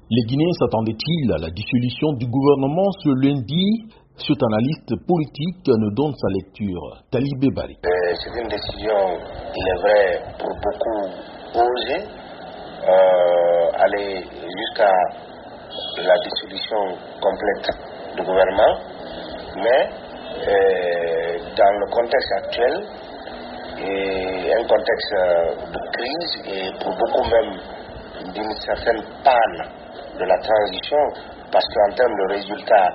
Les Guinéens s'attendaient-ils à la dissolution du gouvernement ce lundi? Cet analyste politique nous donne sa lecture. Talibé Bari. C'est une décision, il est vrai, pour beaucoup osée, aller jusqu'à la dissolution complète du gouvernement, mais dans le contexte actuel, et un contexte de crise et pour beaucoup même d'une certaine panne de la transition, parce qu'en termes de résultats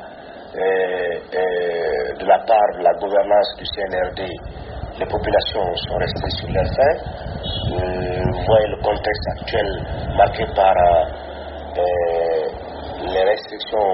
de la part de la gouvernance du CNRD, les populations sont restées sur leur faim. Vous voyez le contexte actuel marqué par les restrictions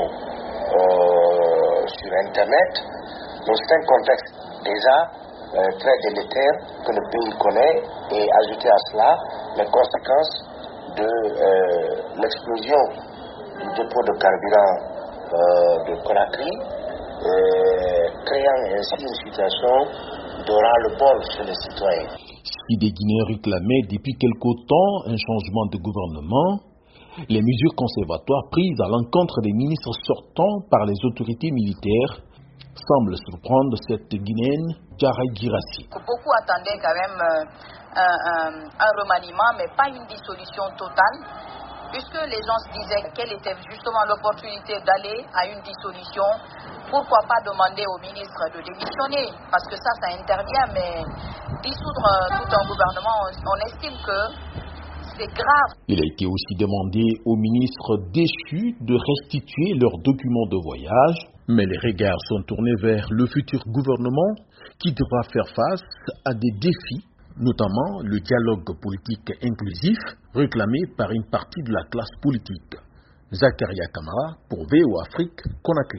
sur Internet. Donc c'est un contexte déjà très délétère que le pays connaît, et ajouter à cela les conséquences de l'explosion du dépôt de carburant de Conakry, créant ainsi une situation de ras-le-bol chez les citoyens. Si des Guinéens réclamaient depuis quelque temps un changement de gouvernement, les mesures conservatoires prises à l'encontre des ministres sortants par les autorités militaires semblent surprendre cette Guinéenne, Djaray Girassi. Beaucoup attendaient quand même un remaniement, mais pas une dissolution totale, puisque les gens se disaient quelle était justement l'opportunité d'aller à une dissolution. Pourquoi pas demander au ministre de démissionner, parce que ça intervient, mais dissoudre tout un gouvernement, on estime que c'est grave. Il a été aussi demandé aux ministres déchus de restituer leurs documents de voyage, mais les regards sont tournés vers le futur gouvernement qui devra faire face à des défis, notamment le dialogue politique inclusif réclamé par une partie de la classe politique. Zakaria Kamara pour VO Afrique, Conakry.